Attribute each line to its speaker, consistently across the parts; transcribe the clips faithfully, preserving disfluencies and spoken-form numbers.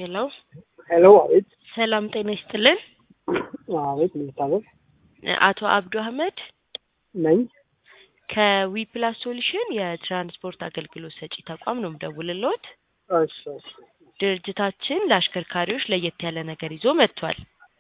Speaker 1: ሄሎ
Speaker 2: ሄሎ አቤት።
Speaker 1: ሰላም ጤና ይስጥልን።
Speaker 2: አቤት ልታዘዝ
Speaker 1: አቶ አብዱ አህመድ
Speaker 2: ነኝ።
Speaker 1: ከዊፕላስ ሶሉሽን የትራንስፖርት አገልግሎት ሰጪ ተቋም ነው የምደውልልዎት።
Speaker 2: እሺ እሺ።
Speaker 1: ድርጅታችን ለአሽከርካሪዎች ለየት ያለ ነገር ይዞ መጥቷል።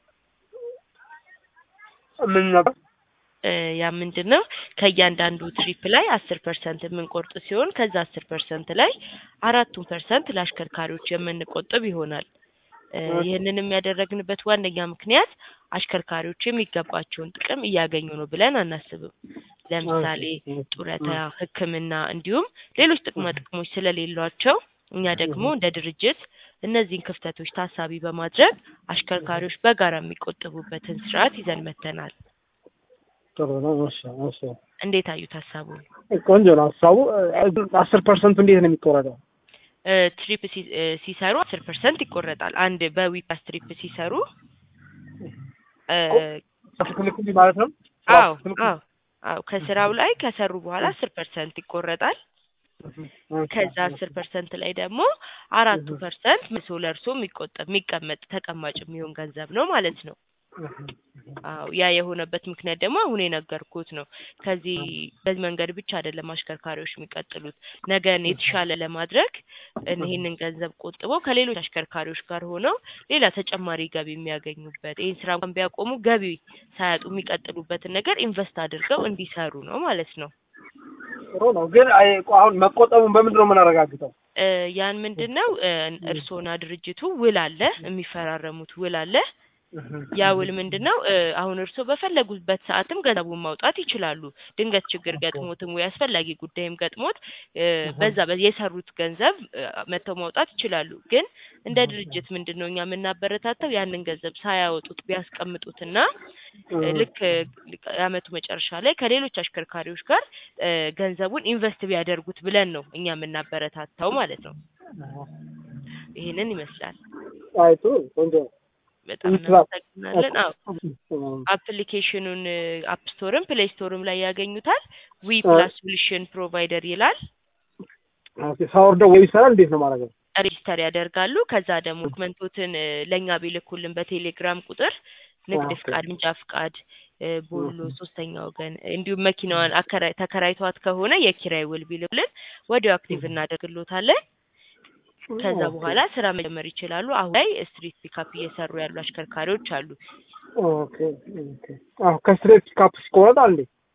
Speaker 2: ምን ነበር?
Speaker 1: ያ ምንድነው ከእያንዳንዱ ትሪፕ ላይ አስር ፐርሰንት የምንቆርጥ ሲሆን ከዛ አስር ፐርሰንት ላይ አራቱን ፐርሰንት ለአሽከርካሪዎች የምንቆጥብ ይሆናል። ይህንንም ያደረግንበት ዋነኛ ምክንያት አሽከርካሪዎች የሚገባቸውን ጥቅም እያገኙ ነው ብለን አናስብም። ለምሳሌ ጡረታ፣ ሕክምና እንዲሁም ሌሎች ጥቅማ ጥቅሞች ስለሌሏቸው እኛ ደግሞ እንደ ድርጅት እነዚህን ክፍተቶች ታሳቢ በማድረግ አሽከርካሪዎች በጋራ የሚቆጥቡበትን ስርዓት ይዘን መተናል።
Speaker 2: ጥሩ ነው። እሺ እሺ።
Speaker 1: እንዴት አዩት ሀሳቡን?
Speaker 2: ቆንጆ ነው ሀሳቡ። አስር ፐርሰንት እንዴት ነው የሚቆረጠው?
Speaker 1: ትሪፕ ሲሰሩ አስር ፐርሰንት ይቆረጣል። አንድ በዊፓስ ትሪፕ ሲሰሩ
Speaker 2: ትክክል ማለት ነው?
Speaker 1: አዎ አዎ አዎ። ከስራው ላይ ከሰሩ በኋላ አስር ፐርሰንት ይቆረጣል። ከዛ አስር ፐርሰንት ላይ ደግሞ አራቱ ፐርሰንት መልሶ ለእርሶ የሚቆጠብ የሚቀመጥ ተቀማጭ የሚሆን ገንዘብ ነው ማለት ነው። አዎ ያ የሆነበት ምክንያት ደግሞ አሁን የነገርኩት ነው። ከዚህ በዚህ መንገድ ብቻ አይደለም አሽከርካሪዎች የሚቀጥሉት። ነገን የተሻለ ለማድረግ ይሄንን ገንዘብ ቆጥበው ከሌሎች አሽከርካሪዎች ጋር ሆነው ሌላ ተጨማሪ ገቢ የሚያገኙበት፣ ይሄን ስራ እንኳን ቢያቆሙ ገቢ ሳያጡ የሚቀጥሉበትን ነገር ኢንቨስት አድርገው እንዲሰሩ ነው ማለት ነው።
Speaker 2: ጥሩ ነው። ግን አሁን መቆጠቡን በምንድን ነው የምናረጋግጠው?
Speaker 1: ያን ምንድነው እርሶና ድርጅቱ ውል አለ፣ የሚፈራረሙት ውል አለ። ያ ውል ምንድነው አሁን እርሶ በፈለጉበት ሰዓትም ገንዘቡን ማውጣት ይችላሉ። ድንገት ችግር ገጥሞትም ወይ አስፈላጊ ጉዳይም ገጥሞት በዛ የሰሩት ገንዘብ መተው ማውጣት ይችላሉ። ግን እንደ ድርጅት ምንድነው እኛ የምናበረታታው ያንን ገንዘብ ሳያወጡት ቢያስቀምጡትና ልክ አመቱ መጨረሻ ላይ ከሌሎች አሽከርካሪዎች ጋር ገንዘቡን ኢንቨስት ቢያደርጉት ብለን ነው እኛ የምናበረታታው ማለት ነው። ይሄንን ይመስላል።
Speaker 2: አይቶ ቆንጆ
Speaker 1: በጣም እናመሰግናለን። አዎ አፕሊኬሽኑን አፕ ስቶርም ፕሌይ ስቶርም ላይ ያገኙታል። ዊ ፕላስ ሶሉሽን ፕሮቫይደር ይላል።
Speaker 2: ኦኬ። ሳወርደው ወይ ይሰራል? እንዴት ነው ማድረግ?
Speaker 1: ሬጂስተር ያደርጋሉ። ከዛ ደግሞ ዶክመንቶችን ለኛ ቢልኩልን በቴሌግራም ቁጥር ንግድ ፍቃድ፣ መንጃ ፍቃድ፣ ቦሎ፣ ሶስተኛ ወገን እንዲሁም መኪናዋን አከራይ ተከራይቷት ከሆነ የኪራይ ውል ቢልኩልን ወዲያው አክቲቭ እናደርግልዎታለን። ከዛ በኋላ ስራ መጀመር ይችላሉ። አሁን ላይ ስትሪት ፒካፕ እየሰሩ ያሉ አሽከርካሪዎች አሉ።
Speaker 2: ኦኬ ኦኬ። አዎ ከስትሪት ፒካፕ ስቆረጥ አለ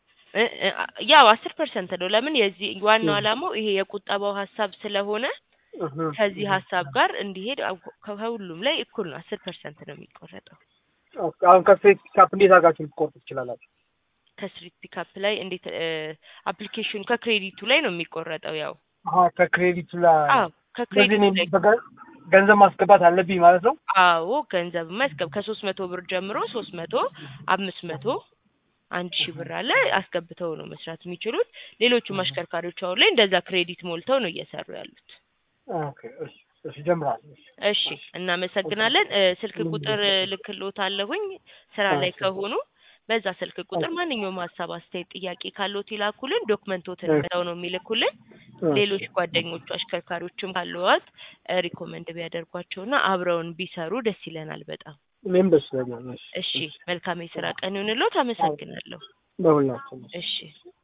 Speaker 1: ያው አስር ፐርሰንት ነው። ለምን የዚህ ዋናው አላማው ይሄ የቁጠባው ሀሳብ ስለሆነ ከዚህ ሀሳብ ጋር እንዲሄድ ከሁሉም ላይ እኩል ነው። አስር ፐርሰንት ነው የሚቆረጠው።
Speaker 2: ኦኬ። አሁን ከስትሪት ፒካፕ እንዴት አድርጋችሁ ልትቆርጡ ትችላላችሁ?
Speaker 1: ከስትሪት ፒካፕ ላይ እንዴት አፕሊኬሽኑ ከክሬዲቱ ላይ ነው የሚቆረጠው። ያው
Speaker 2: አሃ ከክሬዲቱ ላይ
Speaker 1: አዎ ከክሬዲቱ ላይ
Speaker 2: ገንዘብ ማስገባት አለብኝ ማለት ነው?
Speaker 1: አዎ ገንዘብ ማስገብ ከሶስት መቶ ብር ጀምሮ ሶስት መቶ፣ አምስት መቶ፣ አንድ ሺህ ብር አለ አስገብተው ነው መስራት የሚችሉት። ሌሎቹም አሽከርካሪዎች አሁን ላይ እንደዛ ክሬዲት ሞልተው ነው እየሰሩ ያሉት።
Speaker 2: ኦኬ እሺ እሺ። ጀምራል።
Speaker 1: እሺ እናመሰግናለን። ስልክ ቁጥር ልክልዎታለሁኝ ስራ ላይ ከሆኑ በዛ ስልክ ቁጥር ማንኛውም ሀሳብ፣ አስተያየት፣ ጥያቄ ካለዎት ይላኩልን። ዶክመንቶችን በዛው ነው የሚልኩልን። ሌሎች ጓደኞቹ አሽከርካሪዎችም ካለዎት ሪኮመንድ ቢያደርጓቸውና አብረውን ቢሰሩ ደስ ይለናል በጣም።
Speaker 2: እኔም ደስ ይለኛል።
Speaker 1: እሺ መልካም የስራ ቀን ይሁንልዎት። አመሰግናለሁ።
Speaker 2: በሁላችንም።
Speaker 1: እሺ